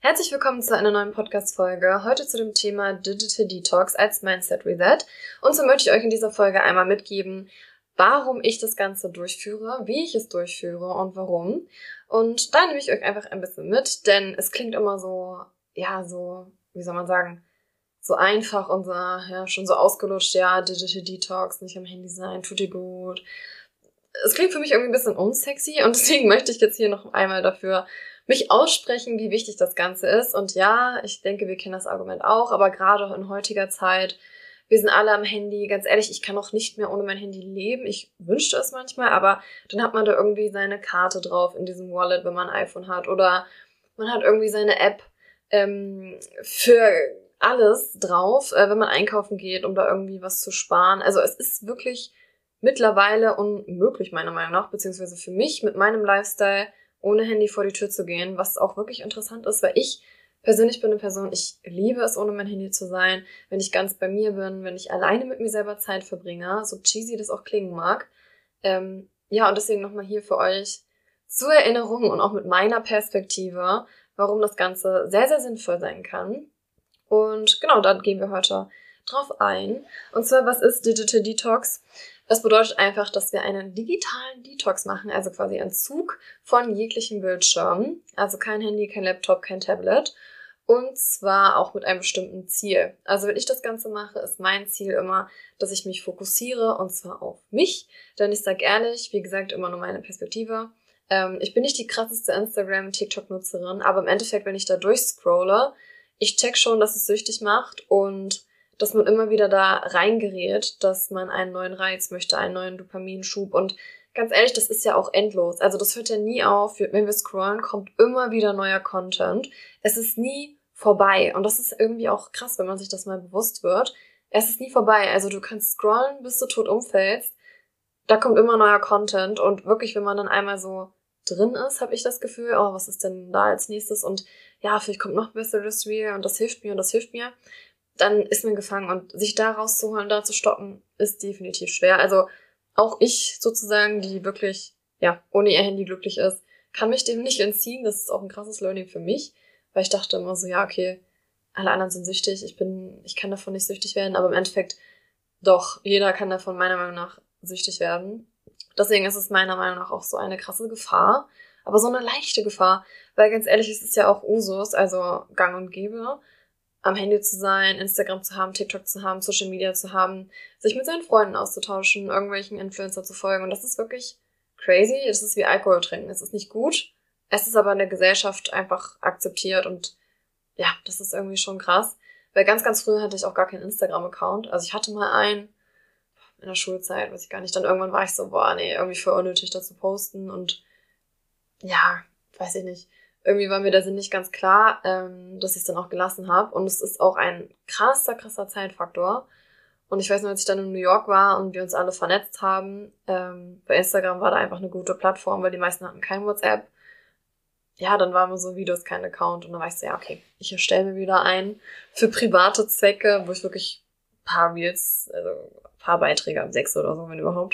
Herzlich willkommen zu einer neuen Podcast-Folge. Heute zu dem Thema Digital Detox als Mindset Reset. Und so möchte ich euch in dieser Folge einmal mitgeben, warum ich das Ganze durchführe, wie ich es durchführe und warum. Und da nehme ich euch einfach ein bisschen mit, denn es klingt immer so, wie soll man sagen, so einfach und so, schon so ausgelutscht, Digital Detox, nicht am Handy sein, tut dir gut. Es klingt für mich irgendwie ein bisschen unsexy und deswegen möchte ich jetzt hier noch einmal dafür mich aussprechen, wie wichtig das Ganze ist. Und ja, ich denke, wir kennen das Argument auch, aber gerade in heutiger Zeit, wir sind alle am Handy. Ganz ehrlich, ich kann auch nicht mehr ohne mein Handy leben. Ich wünschte es manchmal, aber dann hat man da irgendwie seine Karte drauf in diesem Wallet, wenn man ein iPhone hat. Oder man hat irgendwie seine App für alles drauf, wenn man einkaufen geht, um da irgendwie was zu sparen. Also es ist wirklich mittlerweile unmöglich, meiner Meinung nach, beziehungsweise für mich mit meinem Lifestyle ohne Handy vor die Tür zu gehen, was auch wirklich interessant ist, weil ich persönlich bin eine Person, ich liebe es, ohne mein Handy zu sein, wenn ich ganz bei mir bin, wenn ich alleine mit mir selber Zeit verbringe, so cheesy das auch klingen mag. Und deswegen nochmal hier für euch zur Erinnerung und auch mit meiner Perspektive, warum das Ganze sehr, sehr sinnvoll sein kann. Und genau, da gehen wir heute drauf ein. Und zwar, was ist Digital Detox? Das bedeutet einfach, dass wir einen digitalen Detox machen, also quasi Entzug von jeglichen Bildschirmen. Also kein Handy, kein Laptop, kein Tablet. Und zwar auch mit einem bestimmten Ziel. Also wenn ich das Ganze mache, ist mein Ziel immer, dass ich mich fokussiere und zwar auf mich. Denn ich sage ehrlich, wie gesagt, immer nur meine Perspektive. Ich bin nicht die krasseste Instagram-, TikTok-Nutzerin, aber im Endeffekt, wenn ich da durchscrolle, ich check schon, dass es süchtig macht und dass man immer wieder da reingerät, dass man einen neuen Reiz möchte, einen neuen Dopaminschub. Und ganz ehrlich, das ist ja auch endlos. Also das hört ja nie auf. Wenn wir scrollen, kommt immer wieder neuer Content. Es ist nie vorbei. Und das ist irgendwie auch krass, wenn man sich das mal bewusst wird. Es ist nie vorbei. Also du kannst scrollen, bis du tot umfällst. Da kommt immer neuer Content. Und wirklich, wenn man dann einmal so drin ist, habe ich das Gefühl, oh, was ist denn da als nächstes? Und ja, vielleicht kommt noch ein besseres Reel und das hilft mir und das hilft mir. Dann ist man gefangen und sich da rauszuholen, da zu stoppen, ist definitiv schwer. Also auch ich sozusagen, die wirklich, ohne ihr Handy glücklich ist, kann mich dem nicht entziehen. Das ist auch ein krasses Learning für mich, weil ich dachte immer so, okay, alle anderen sind süchtig, ich kann davon nicht süchtig werden, aber im Endeffekt doch, jeder kann davon meiner Meinung nach süchtig werden. Deswegen ist es meiner Meinung nach auch so eine krasse Gefahr, aber so eine leichte Gefahr, weil ganz ehrlich, es ist ja auch Usus, also gang und gäbe, am Handy zu sein, Instagram zu haben, TikTok zu haben, Social Media zu haben, sich mit seinen Freunden auszutauschen, irgendwelchen Influencer zu folgen. Und das ist wirklich crazy. Es ist wie Alkohol trinken. Es ist nicht gut. Es ist aber in der Gesellschaft einfach akzeptiert. Und ja, das ist irgendwie schon krass. Weil ganz, ganz früher hatte ich auch gar keinen Instagram-Account. Also ich hatte mal einen in der Schulzeit, weiß ich gar nicht. Dann irgendwann war ich so, irgendwie voll unnötig, da zu posten. Und ja, weiß ich nicht. Irgendwie war mir der Sinn nicht ganz klar, dass ich es dann auch gelassen habe. Und es ist auch ein krasser Zeitfaktor. Und ich weiß nur, als ich dann in New York war und wir uns alle vernetzt haben, bei Instagram war da einfach eine gute Plattform, weil die meisten hatten kein WhatsApp. Ja, dann waren wir so, wie, du hast keinen Account. Und dann war ich so, okay, ich erstelle mir wieder einen für private Zwecke, wo ich wirklich ein paar Reels, also ein paar Beiträge habe, 6 oder so, wenn überhaupt.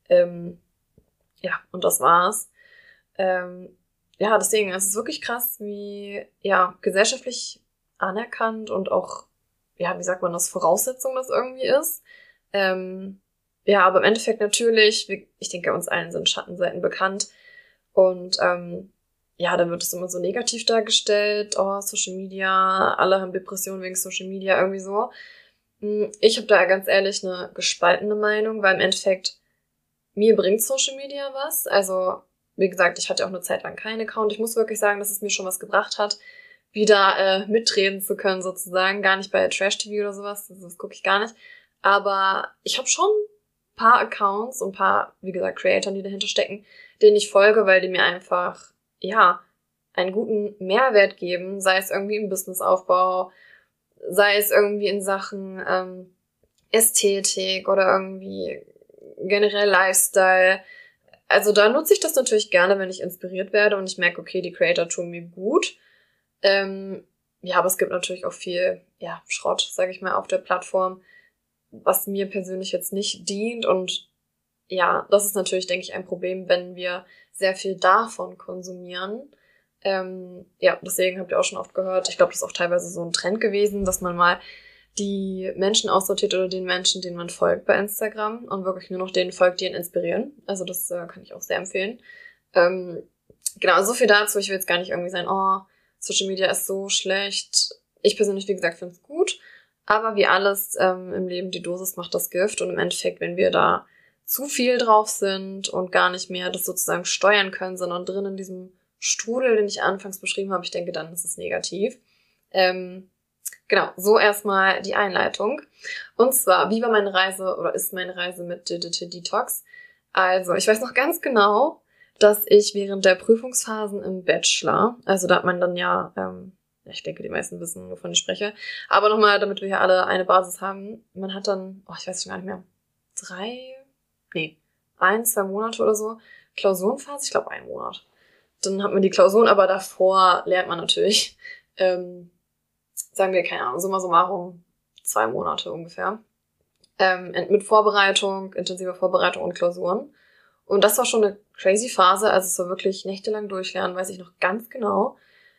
Und das war's. Deswegen, es ist wirklich krass, wie, gesellschaftlich anerkannt und auch, wie sagt man das, Voraussetzung das irgendwie ist. Aber im Endeffekt natürlich, ich denke, uns allen sind Schattenseiten bekannt. Und, dann wird es immer so negativ dargestellt. Oh, Social Media, alle haben Depressionen wegen Social Media, irgendwie so. Ich habe da ganz ehrlich eine gespaltene Meinung, weil im Endeffekt mir bringt Social Media was. Also, wie gesagt, ich hatte auch eine Zeit lang keinen Account. Ich muss wirklich sagen, dass es mir schon was gebracht hat, wieder mitreden zu können sozusagen. Gar nicht bei Trash-TV oder sowas, das gucke ich gar nicht. Aber ich habe schon ein paar Accounts und ein paar, wie gesagt, Creatoren, die dahinter stecken, denen ich folge, weil die mir einfach, einen guten Mehrwert geben, sei es irgendwie im Businessaufbau, sei es irgendwie in Sachen Ästhetik oder irgendwie generell Lifestyle. Also da nutze ich das natürlich gerne, wenn ich inspiriert werde und ich merke, okay, die Creator tun mir gut. Aber es gibt natürlich auch viel, Schrott, sage ich mal, auf der Plattform, was mir persönlich jetzt nicht dient. Und das ist natürlich, denke ich, ein Problem, wenn wir sehr viel davon konsumieren. Ja, deswegen habt ihr auch schon oft gehört, ich glaube, das ist auch teilweise so ein Trend gewesen, dass man mal die Menschen aussortiert oder den Menschen, denen man folgt bei Instagram und wirklich nur noch denen folgt, die ihn inspirieren. Also das kann ich auch sehr empfehlen. Genau, so viel dazu. Ich will jetzt gar nicht irgendwie sagen, oh, Social Media ist so schlecht. Ich persönlich, wie gesagt, finde es gut. Aber wie alles im Leben, die Dosis macht das Gift. Und im Endeffekt, wenn wir da zu viel drauf sind und gar nicht mehr das sozusagen steuern können, sondern drin in diesem Strudel, den ich anfangs beschrieben habe, ich denke, dann ist es negativ. Genau, so erstmal die Einleitung. Und zwar, wie war meine Reise oder ist meine Reise mit Digital Detox? Also, ich weiß noch ganz genau, dass ich während der Prüfungsphasen im Bachelor, also da hat man dann ja, ich denke, die meisten wissen, wovon ich spreche, aber nochmal, damit wir hier alle eine Basis haben, man hat dann, ich weiß schon gar nicht mehr, 1, 2 Monate oder so, Klausurenphase, ich glaube 1 Monat. Dann hat man die Klausuren, aber davor lernt man natürlich, sagen wir, keine Ahnung, summa summarum 2 Monate ungefähr. Mit Vorbereitung, intensiver Vorbereitung und Klausuren. Und das war schon eine crazy Phase, also es war wirklich nächtelang durchlernen, weiß ich noch ganz genau.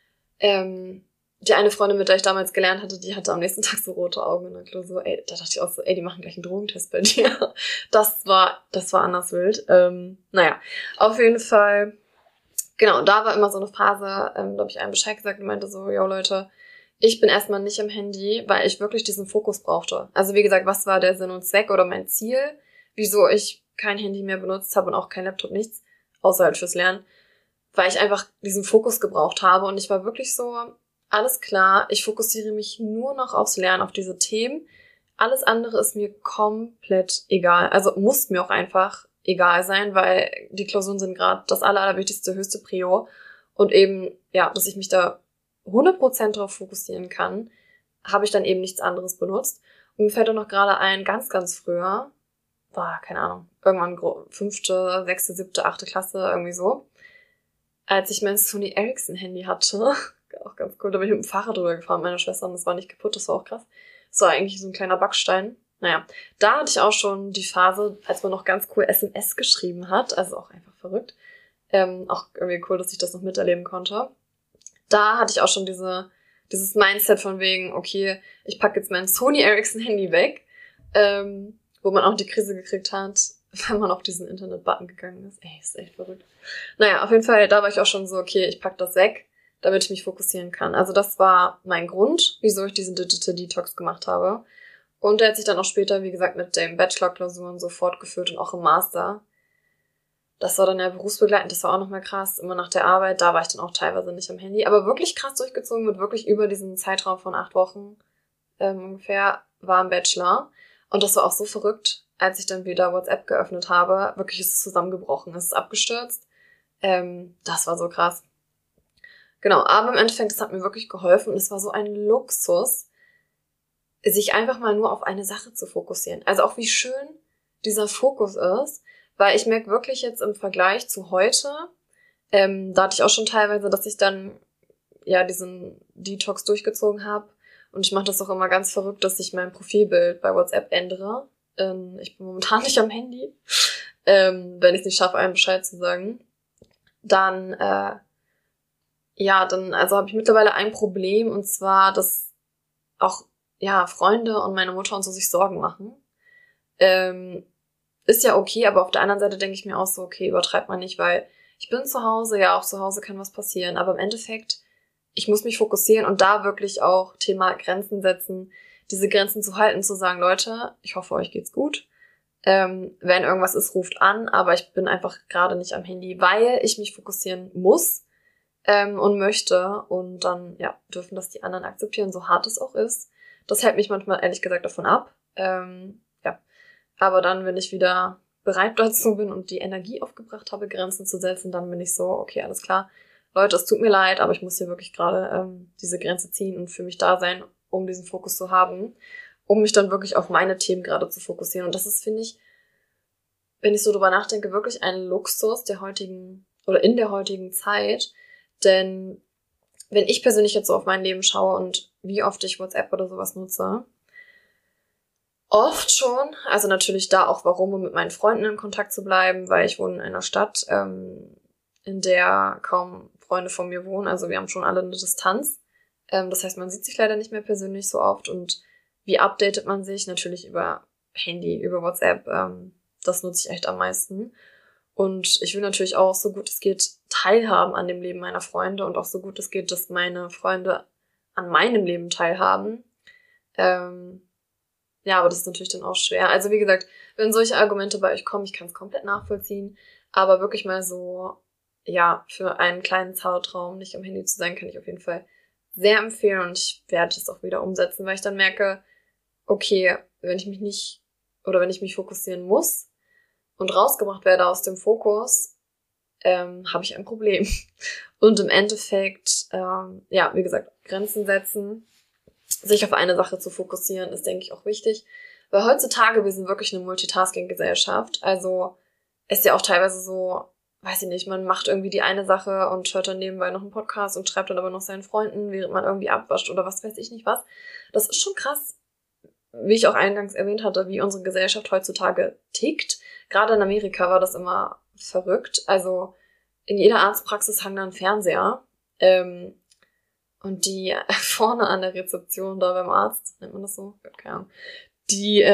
Die eine Freundin, mit der ich damals gelernt hatte, die hatte am nächsten Tag so rote Augen in der Klausur. Ey, da dachte ich auch so, ey, die machen gleich einen Drogentest bei dir. Das war anders wild. Naja, auf jeden Fall, genau, da war immer so eine Phase, da habe ich einem Bescheid gesagt und meinte so, yo Leute, ich bin erstmal nicht am Handy, weil ich wirklich diesen Fokus brauchte. Also wie gesagt, was war der Sinn und Zweck oder mein Ziel, wieso ich kein Handy mehr benutzt habe und auch kein Laptop, nichts, außer halt fürs Lernen, weil ich einfach diesen Fokus gebraucht habe und ich war wirklich so, alles klar, ich fokussiere mich nur noch aufs Lernen, auf diese Themen. Alles andere ist mir komplett egal. Also muss mir auch einfach egal sein, weil die Klausuren sind gerade das allerwichtigste, höchste Prio. Und eben, ja, dass ich mich da 100% drauf fokussieren kann, habe ich dann eben nichts anderes benutzt. Und mir fällt auch noch gerade ein, ganz, ganz früher, war, keine Ahnung, irgendwann 5., 6., 7., 8. Klasse, irgendwie so, als ich mein Sony Ericsson Handy hatte, auch ganz cool, da bin ich mit dem Fahrrad drüber gefahren mit meiner Schwester und das war nicht kaputt, das war auch krass. Das war eigentlich so ein kleiner Backstein. Naja, da hatte ich auch schon die Phase, als man noch ganz cool SMS geschrieben hat, also auch einfach verrückt. Auch irgendwie cool, dass ich das noch miterleben konnte. Da hatte ich auch schon dieses Mindset von wegen, okay, ich packe jetzt mein Sony Ericsson Handy weg, wo man auch die Krise gekriegt hat, wenn man auf diesen Internet-Button gegangen ist. Ey, ist echt verrückt. Naja, auf jeden Fall, da war ich auch schon so, okay, ich pack das weg, damit ich mich fokussieren kann. Also das war mein Grund, wieso ich diesen Digital Detox gemacht habe. Und der hat sich dann auch später, wie gesagt, mit den Bachelor-Klausuren so fortgeführt und auch im Master. Das war dann ja berufsbegleitend, das war auch nochmal krass, immer nach der Arbeit, da war ich dann auch teilweise nicht am Handy, aber wirklich krass durchgezogen wird, wirklich über diesen Zeitraum von 8 Wochen ungefähr, war im Bachelor. Und das war auch so verrückt, als ich dann wieder WhatsApp geöffnet habe, wirklich ist es zusammengebrochen, es ist abgestürzt. Das war so krass. Genau, aber im Endeffekt, das hat mir wirklich geholfen und es war so ein Luxus, sich einfach mal nur auf eine Sache zu fokussieren. Also auch wie schön dieser Fokus ist, weil ich merke wirklich jetzt im Vergleich zu heute, da hatte ich auch schon teilweise, dass ich dann ja diesen Detox durchgezogen habe und ich mache das auch immer ganz verrückt, dass ich mein Profilbild bei WhatsApp ändere. Ich bin momentan nicht am Handy, wenn ich es nicht schaffe, einem Bescheid zu sagen. Dann also habe ich mittlerweile ein Problem und zwar, dass auch ja Freunde und meine Mutter und so sich Sorgen machen. Ist ja okay, aber auf der anderen Seite denke ich mir auch so, okay, übertreibt man nicht, weil ich bin zu Hause, ja, auch zu Hause kann was passieren, aber im Endeffekt, ich muss mich fokussieren und da wirklich auch Thema Grenzen setzen, diese Grenzen zu halten, zu sagen, Leute, ich hoffe, euch geht's gut. Wenn irgendwas ist, ruft an, aber ich bin einfach gerade nicht am Handy, weil ich mich fokussieren muss und möchte und dann, ja, dürfen das die anderen akzeptieren, so hart es auch ist. Das hält mich manchmal ehrlich gesagt davon ab. Aber dann, wenn ich wieder bereit dazu bin und die Energie aufgebracht habe, Grenzen zu setzen, dann bin ich so, okay, alles klar. Leute, es tut mir leid, aber ich muss hier wirklich gerade diese Grenze ziehen und für mich da sein, um diesen Fokus zu haben, um mich dann wirklich auf meine Themen gerade zu fokussieren. Und das ist, finde ich, wenn ich so drüber nachdenke, wirklich ein Luxus der heutigen oder in der heutigen Zeit. Denn wenn ich persönlich jetzt so auf mein Leben schaue und wie oft ich WhatsApp oder sowas nutze, oft schon, also natürlich da auch warum, um mit meinen Freunden in Kontakt zu bleiben, weil ich wohne in einer Stadt, in der kaum Freunde von mir wohnen. Also wir haben schon alle eine Distanz. Das heißt, man sieht sich leider nicht mehr persönlich so oft. Und wie updatet man sich? Natürlich über Handy, über WhatsApp. Das nutze ich echt am meisten. Und ich will natürlich auch, so gut es geht, teilhaben an dem Leben meiner Freunde und auch so gut es geht, dass meine Freunde an meinem Leben teilhaben. Ja, aber das ist natürlich dann auch schwer. Also wie gesagt, wenn solche Argumente bei euch kommen, ich kann es komplett nachvollziehen, aber wirklich mal so, ja, für einen kleinen Zeitraum nicht am Handy zu sein, kann ich auf jeden Fall sehr empfehlen und ich werde es auch wieder umsetzen, weil ich dann merke, okay, wenn ich mich fokussieren muss und rausgebracht werde aus dem Fokus, habe ich ein Problem. Und im Endeffekt, ja, wie gesagt, Grenzen setzen, sich auf eine Sache zu fokussieren, ist, denke ich, auch wichtig. Weil heutzutage, wir sind wirklich eine Multitasking-Gesellschaft. Also ist ja auch teilweise so, weiß ich nicht, man macht irgendwie die eine Sache und hört dann nebenbei noch einen Podcast und schreibt dann aber noch seinen Freunden, während man irgendwie abwascht oder was weiß ich nicht was. Das ist schon krass, wie ich auch eingangs erwähnt hatte, wie unsere Gesellschaft heutzutage tickt. Gerade in Amerika war das immer verrückt. Also in jeder Arztpraxis hang da ein Fernseher. Und die vorne an der Rezeption da beim Arzt, nennt man das so? Keine Ahnung. Die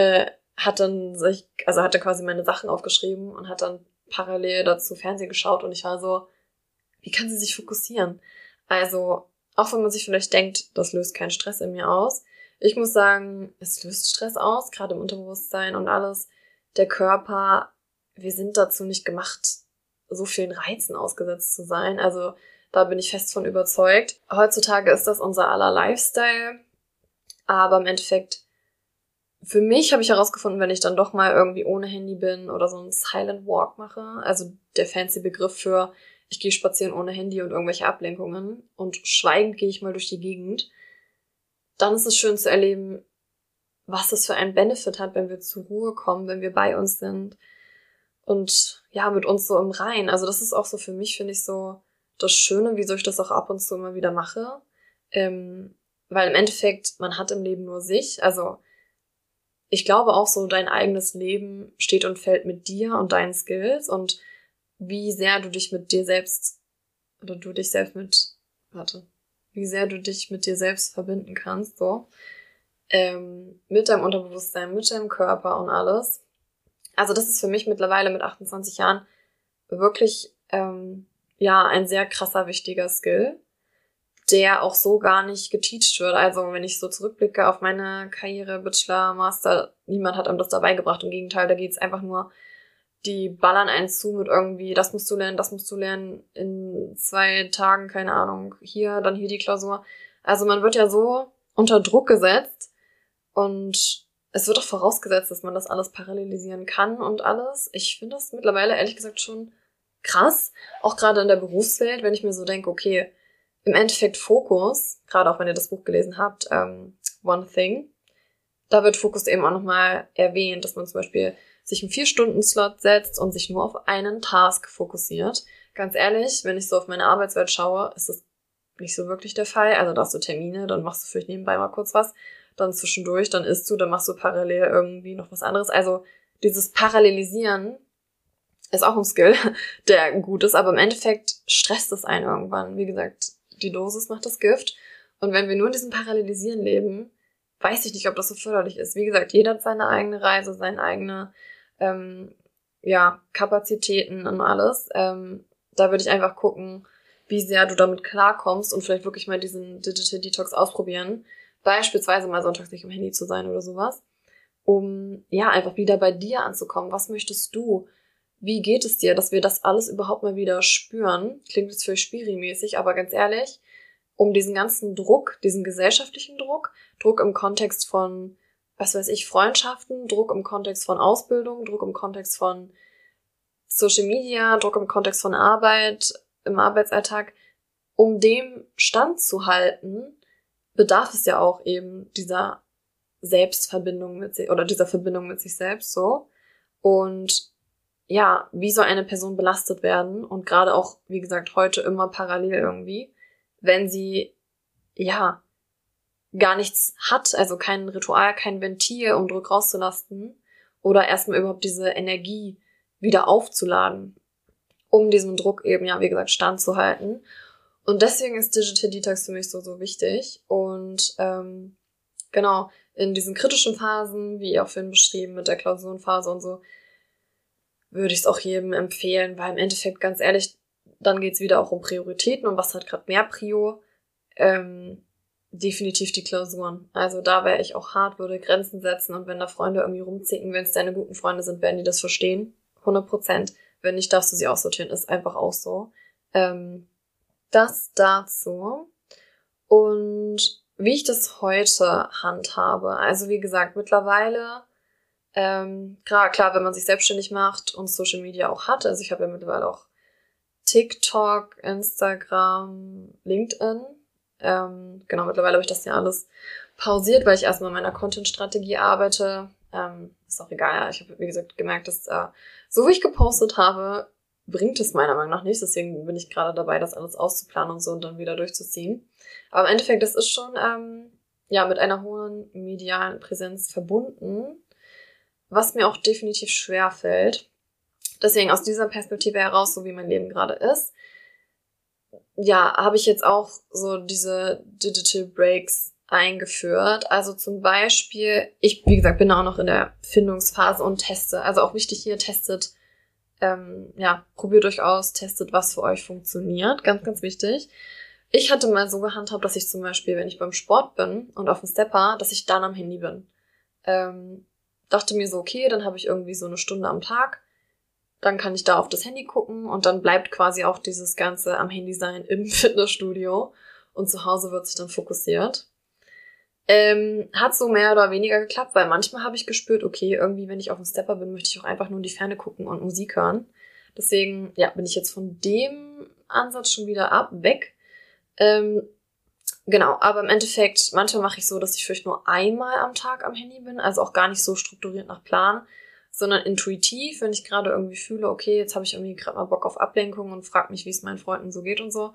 hatte quasi meine Sachen aufgeschrieben und hat dann parallel dazu Fernsehen geschaut und ich war so, wie kann sie sich fokussieren? Also, auch wenn man sich vielleicht denkt, das löst keinen Stress in mir aus. Ich muss sagen, es löst Stress aus, gerade im Unterbewusstsein und alles. Der Körper, wir sind dazu nicht gemacht, so vielen Reizen ausgesetzt zu sein. Also, da bin ich fest von überzeugt. Heutzutage ist das unser aller Lifestyle. Aber im Endeffekt, für mich habe ich herausgefunden, wenn ich dann doch mal irgendwie ohne Handy bin oder so einen Silent Walk mache, also der fancy Begriff für, ich gehe spazieren ohne Handy und irgendwelche Ablenkungen und schweigend gehe ich mal durch die Gegend, dann ist es schön zu erleben, was das für einen Benefit hat, wenn wir zur Ruhe kommen, wenn wir bei uns sind und ja, mit uns so im Reinen. Also das ist auch so für mich, finde ich, so das Schöne, wieso ich das auch ab und zu immer wieder mache. Weil im Endeffekt, man hat im Leben nur sich. Also ich glaube auch so, dein eigenes Leben steht und fällt mit dir und deinen Skills und wie sehr du dich mit dir selbst wie sehr du dich mit dir selbst verbinden kannst, so. Mit deinem Unterbewusstsein, mit deinem Körper und alles. Also das ist für mich mittlerweile mit 28 Jahren wirklich, ja, ein sehr krasser, wichtiger Skill, der auch so gar nicht geteacht wird. Also wenn ich so zurückblicke auf meine Karriere, Bachelor, Master, niemand hat einem das dabei gebracht. Im Gegenteil, da geht's einfach nur, die ballern einen zu mit irgendwie, das musst du lernen, in 2 Tagen, keine Ahnung, dann hier die Klausur. Also man wird ja so unter Druck gesetzt und es wird auch vorausgesetzt, dass man das alles parallelisieren kann und alles. Ich finde das mittlerweile ehrlich gesagt schon krass, auch gerade in der Berufswelt, wenn ich mir so denke, okay, im Endeffekt Fokus, gerade auch wenn ihr das Buch gelesen habt, One Thing, da wird Fokus eben auch nochmal erwähnt, dass man zum Beispiel sich einen 4-Stunden-Slot setzt und sich nur auf einen Task fokussiert. Ganz ehrlich, wenn ich so auf meine Arbeitswelt schaue, ist das nicht so wirklich der Fall. Also da hast du Termine, dann machst du vielleicht nebenbei mal kurz was, dann zwischendurch, dann isst du, dann machst du parallel irgendwie noch was anderes. Also dieses Parallelisieren ist auch ein Skill, der gut ist, aber im Endeffekt stresst es einen irgendwann. Wie gesagt, die Dosis macht das Gift. Und wenn wir nur in diesem Parallelisieren leben, weiß ich nicht, ob das so förderlich ist. Wie gesagt, jeder hat seine eigene Reise, seine eigene Kapazitäten und alles. Da würde ich einfach gucken, wie sehr du damit klarkommst und vielleicht wirklich mal diesen Digital Detox ausprobieren. Beispielsweise mal sonntags nicht am Handy zu sein oder sowas. Um einfach wieder bei dir anzukommen. Was möchtest du? Wie geht es dir, dass wir das alles überhaupt mal wieder spüren? Klingt jetzt vielleicht spiri-mäßig, aber ganz ehrlich, um diesen ganzen Druck, diesen gesellschaftlichen Druck im Kontext von, was weiß ich, Freundschaften, Druck im Kontext von Ausbildung, Druck im Kontext von Social Media, Druck im Kontext von Arbeit, im Arbeitsalltag, um dem standzuhalten, bedarf es ja auch eben dieser Selbstverbindung mit sich, oder dieser Verbindung mit sich selbst, so. Und ja, wie soll eine Person belastet werden? Und gerade auch, wie gesagt, heute immer parallel irgendwie, wenn sie, gar nichts hat, also kein Ritual, kein Ventil, um Druck rauszulassen oder erstmal überhaupt diese Energie wieder aufzuladen, um diesem Druck eben, wie gesagt, standzuhalten. Und deswegen ist Digital Detox für mich so wichtig. Und genau, in diesen kritischen Phasen, wie auch vorhin beschrieben, mit der Klausurenphase und so, würde ich es auch jedem empfehlen, weil im Endeffekt, ganz ehrlich, dann geht's wieder auch um Prioritäten und was hat gerade mehr Prio. Definitiv die Klausuren. Also da wäre ich auch hart, würde Grenzen setzen und wenn da Freunde irgendwie rumzicken, wenn es deine guten Freunde sind, werden die das verstehen. 100%. Wenn nicht, darfst du sie aussortieren. Ist einfach auch so. Das dazu. Und wie ich das heute handhabe. Also wie gesagt, mittlerweile, klar, wenn man sich selbstständig macht und Social Media auch hat. Also ich habe ja mittlerweile auch TikTok, Instagram, LinkedIn. Genau, mittlerweile habe ich das ja alles pausiert, weil ich erstmal an meiner Content-Strategie arbeite. Ist auch egal, ja. Ich habe, wie gesagt, gemerkt, dass so wie ich gepostet habe, bringt es meiner Meinung nach nichts. Deswegen bin ich gerade dabei, das alles auszuplanen und so und dann wieder durchzuziehen. Aber im Endeffekt, das ist schon mit einer hohen medialen Präsenz verbunden, was mir auch definitiv schwer fällt. Deswegen aus dieser Perspektive heraus, so wie mein Leben gerade ist, ja, habe ich jetzt auch so diese Digital Breaks eingeführt. Also zum Beispiel, ich, wie gesagt, bin auch noch in der Findungsphase und teste. Also auch wichtig hier, testet, probiert euch aus, testet, was für euch funktioniert. Ganz, ganz wichtig. Ich hatte mal so gehandhabt, dass ich zum Beispiel, wenn ich beim Sport bin und auf dem Stepper, dass ich dann am Handy bin. Dachte mir so, okay, dann habe ich irgendwie so eine Stunde am Tag. Dann kann ich da auf das Handy gucken und dann bleibt quasi auch dieses Ganze am Handy sein im Fitnessstudio und zu Hause wird sich dann fokussiert. Hat so mehr oder weniger geklappt, weil manchmal habe ich gespürt, okay, irgendwie, wenn ich auf dem Stepper bin, möchte ich auch einfach nur in die Ferne gucken und Musik hören. Deswegen, ja, bin ich jetzt von dem Ansatz schon wieder weg. Genau, aber im Endeffekt, manchmal mache ich so, dass ich vielleicht nur einmal am Tag am Handy bin, also auch gar nicht so strukturiert nach Plan, sondern intuitiv, wenn ich gerade irgendwie fühle, okay, jetzt habe ich irgendwie gerade mal Bock auf Ablenkung und frage mich, wie es meinen Freunden so geht und so,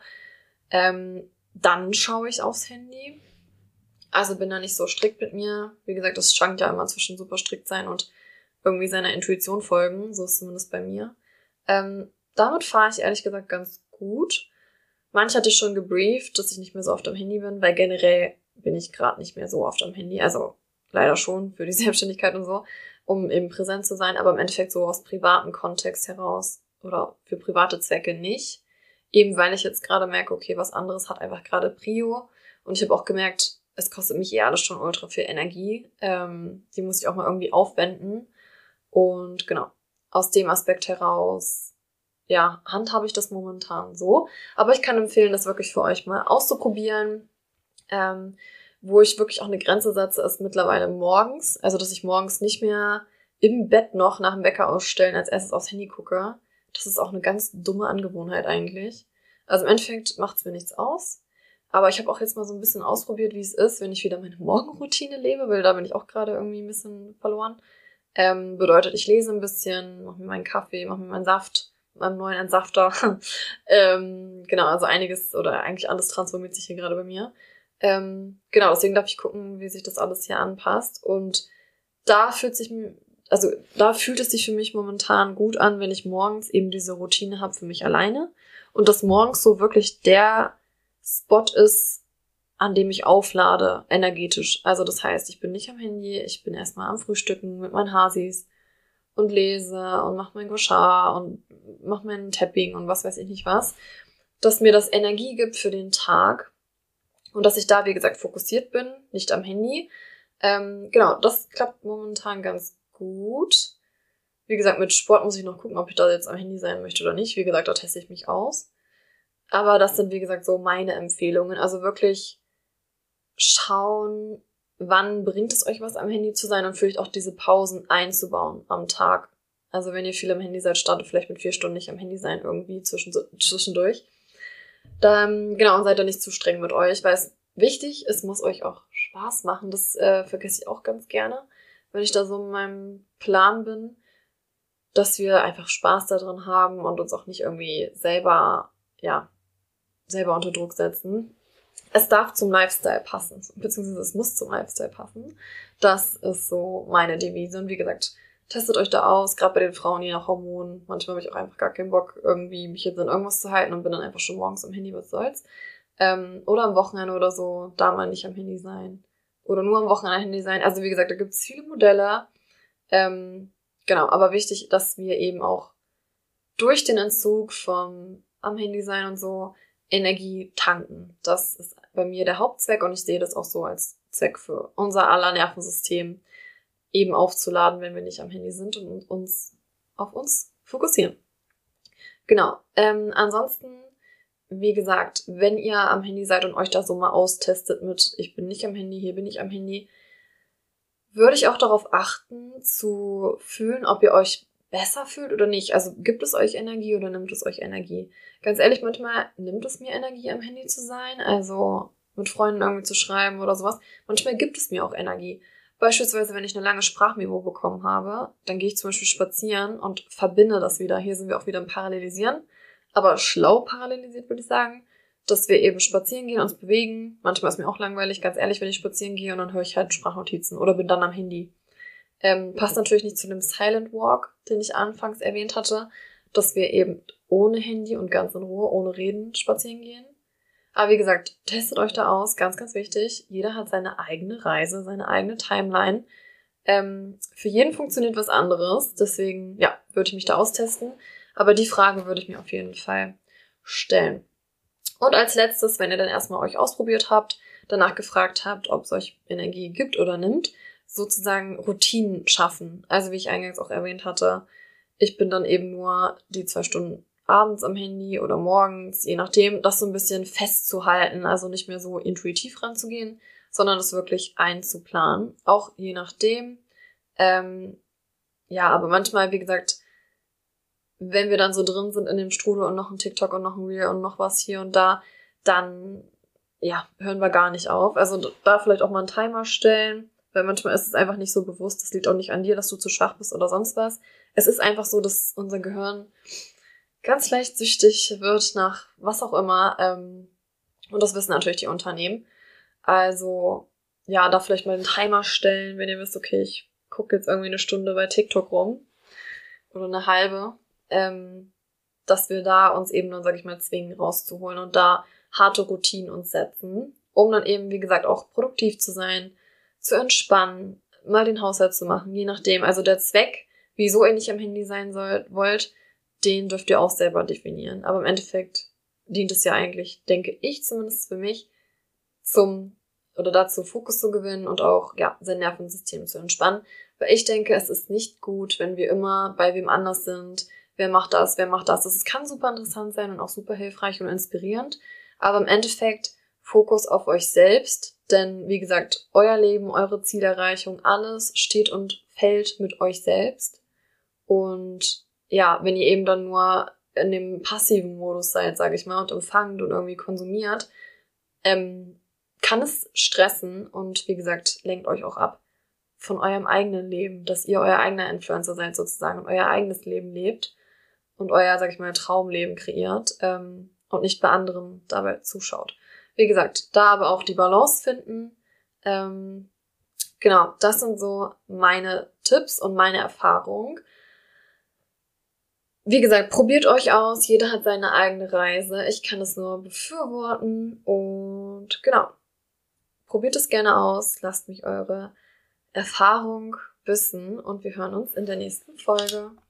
dann schaue ich aufs Handy. Also bin da nicht so strikt mit mir. Wie gesagt, das schwankt ja immer zwischen super strikt sein und irgendwie seiner Intuition folgen. So ist zumindest bei mir. Damit fahre ich ehrlich gesagt ganz gut. Manche hatte ich schon gebrieft, dass ich nicht mehr so oft am Handy bin, weil generell bin ich gerade nicht mehr so oft am Handy. Also leider schon für die Selbstständigkeit und so, um eben präsent zu sein, aber im Endeffekt so aus privatem Kontext heraus oder für private Zwecke nicht. Eben weil ich jetzt gerade merke, okay, was anderes hat einfach gerade Prio. Und ich habe auch gemerkt, es kostet mich alles schon ultra viel Energie. Die muss ich auch mal irgendwie aufwenden. Und genau, aus dem Aspekt heraus, ja, handhabe ich das momentan so. Aber ich kann empfehlen, das wirklich für euch mal auszuprobieren. Wo ich wirklich auch eine Grenze setze, ist mittlerweile morgens. Also, dass ich morgens nicht mehr im Bett noch nach dem Wecker ausstellen als erstes aufs Handy gucke. Das ist auch eine ganz dumme Angewohnheit eigentlich. Also im Endeffekt macht es mir nichts aus. Aber ich habe auch jetzt mal so ein bisschen ausprobiert, wie es ist, wenn ich wieder meine Morgenroutine lebe, weil da bin ich auch gerade irgendwie ein bisschen verloren. Bedeutet, ich lese ein bisschen, mache mir meinen Kaffee, mache mir meinen Saft, mit meinem neuen Entsafter. Genau, also einiges oder eigentlich alles transformiert sich hier gerade bei mir. Genau, deswegen darf ich gucken, wie sich das alles hier anpasst. Und da fühlt es sich für mich momentan gut an, wenn ich morgens eben diese Routine habe für mich alleine. Und dass morgens so wirklich der Spot ist, an dem ich auflade, energetisch. Also das heißt, ich bin nicht am Handy, ich bin erstmal am Frühstücken mit meinen Hasis und lese und mache mein Gouchard und mache mein Tapping und was weiß ich nicht was. Dass mir das Energie gibt für den Tag und dass ich da, wie gesagt, fokussiert bin, nicht am Handy. Genau, das klappt momentan ganz gut. Wie gesagt, mit Sport muss ich noch gucken, ob ich da jetzt am Handy sein möchte oder nicht. Wie gesagt, da teste ich mich aus. Aber das sind, wie gesagt, so meine Empfehlungen. Also wirklich schauen, wann bringt es euch was, am Handy zu sein und vielleicht auch diese Pausen einzubauen am Tag. Also wenn ihr viel am Handy seid, startet vielleicht mit 4 Stunden nicht am Handy sein irgendwie zwischendurch. Dann, genau, und seid da nicht zu streng mit euch, weil es wichtig, es muss euch auch Spaß machen. Das vergesse ich auch ganz gerne, wenn ich da so in meinem Plan bin, dass wir einfach Spaß darin haben und uns auch nicht irgendwie selber unter Druck setzen. Es darf zum Lifestyle passen, beziehungsweise es muss zum Lifestyle passen. Das ist so meine Devise. Und wie gesagt, Testet euch da aus, gerade bei den Frauen, je nach Hormonen. Manchmal habe ich auch einfach gar keinen Bock, irgendwie mich jetzt an irgendwas zu halten und bin dann einfach schon morgens am Handy, was soll's. Oder am Wochenende oder so, da mal nicht am Handy sein. Oder nur am Wochenende am Handy sein. Also wie gesagt, da gibt's viele Modelle. Genau, aber wichtig, dass wir eben auch durch den Entzug vom am Handy sein und so Energie tanken. Das ist bei mir der Hauptzweck und ich sehe das auch so als Zweck für unser aller Nervensystem, eben aufzuladen, wenn wir nicht am Handy sind und uns auf uns fokussieren. Genau. Ansonsten, wie gesagt, wenn ihr am Handy seid und euch da so mal austestet mit ich bin nicht am Handy, hier bin ich am Handy, würde ich auch darauf achten, zu fühlen, ob ihr euch besser fühlt oder nicht. Also gibt es euch Energie oder nimmt es euch Energie? Ganz ehrlich, manchmal nimmt es mir Energie, am Handy zu sein, also mit Freunden irgendwie zu schreiben oder sowas. Manchmal gibt es mir auch Energie. Beispielsweise, wenn ich eine lange Sprachmemo bekommen habe, dann gehe ich zum Beispiel spazieren und verbinde das wieder. Hier sind wir auch wieder im Parallelisieren, aber schlau parallelisiert, würde ich sagen, dass wir eben spazieren gehen, uns bewegen. Manchmal ist mir auch langweilig, ganz ehrlich, wenn ich spazieren gehe und dann höre ich halt Sprachnotizen oder bin dann am Handy. Passt natürlich nicht zu dem Silent Walk, den ich anfangs erwähnt hatte, dass wir eben ohne Handy und ganz in Ruhe, ohne Reden spazieren gehen. Aber wie gesagt, testet euch da aus, ganz, ganz wichtig. Jeder hat seine eigene Reise, seine eigene Timeline. Für jeden funktioniert was anderes, deswegen, ja, würde ich mich da austesten. Aber die Frage würde ich mir auf jeden Fall stellen. Und als letztes, wenn ihr dann erstmal euch ausprobiert habt, danach gefragt habt, ob es euch Energie gibt oder nimmt, sozusagen Routinen schaffen. Also wie ich eingangs auch erwähnt hatte, ich bin dann eben nur die 2 Stunden abends am Handy oder morgens, je nachdem, das so ein bisschen festzuhalten, also nicht mehr so intuitiv ranzugehen, sondern das wirklich einzuplanen. Auch je nachdem. Ja, aber manchmal, wie gesagt, wenn wir dann so drin sind in dem Strudel und noch ein TikTok und noch ein Reel und noch was hier und da, dann, ja, hören wir gar nicht auf. Also da vielleicht auch mal einen Timer stellen, weil manchmal ist es einfach nicht so bewusst. Das liegt auch nicht an dir, dass du zu schwach bist oder sonst was. Es ist einfach so, dass unser Gehirn ganz leicht süchtig wird nach was auch immer. Und das wissen natürlich die Unternehmen. Also, ja, da vielleicht mal einen Timer stellen, wenn ihr wisst, okay, ich gucke jetzt irgendwie 1 Stunde bei TikTok rum oder eine halbe, dass wir da uns eben dann, sag ich mal, zwingen rauszuholen und da harte Routinen uns setzen, um dann eben, wie gesagt, auch produktiv zu sein, zu entspannen, mal den Haushalt zu machen, je nachdem. Also der Zweck, wieso ihr nicht am Handy sein wollt, den dürft ihr auch selber definieren. Aber im Endeffekt dient es ja eigentlich, denke ich zumindest für mich, dazu Fokus zu gewinnen und auch, ja, sein Nervensystem zu entspannen. Weil ich denke, es ist nicht gut, wenn wir immer bei wem anders sind. Wer macht das, wer macht das? Das kann super interessant sein und auch super hilfreich und inspirierend. Aber im Endeffekt Fokus auf euch selbst. Denn, wie gesagt, euer Leben, eure Zielerreichung, alles steht und fällt mit euch selbst. Und ja, wenn ihr eben dann nur in dem passiven Modus seid, sage ich mal, und empfangt und irgendwie konsumiert, kann es stressen und wie gesagt, lenkt euch auch ab von eurem eigenen Leben, dass ihr euer eigener Influencer seid sozusagen und euer eigenes Leben lebt und euer, sag ich mal, Traumleben kreiert und nicht bei anderen dabei zuschaut. Wie gesagt, da aber auch die Balance finden. Genau, das sind so meine Tipps und meine Erfahrung. Wie gesagt, probiert euch aus. Jeder hat seine eigene Reise. Ich kann es nur befürworten. Und genau, probiert es gerne aus. Lasst mich eure Erfahrung wissen. Und wir hören uns in der nächsten Folge.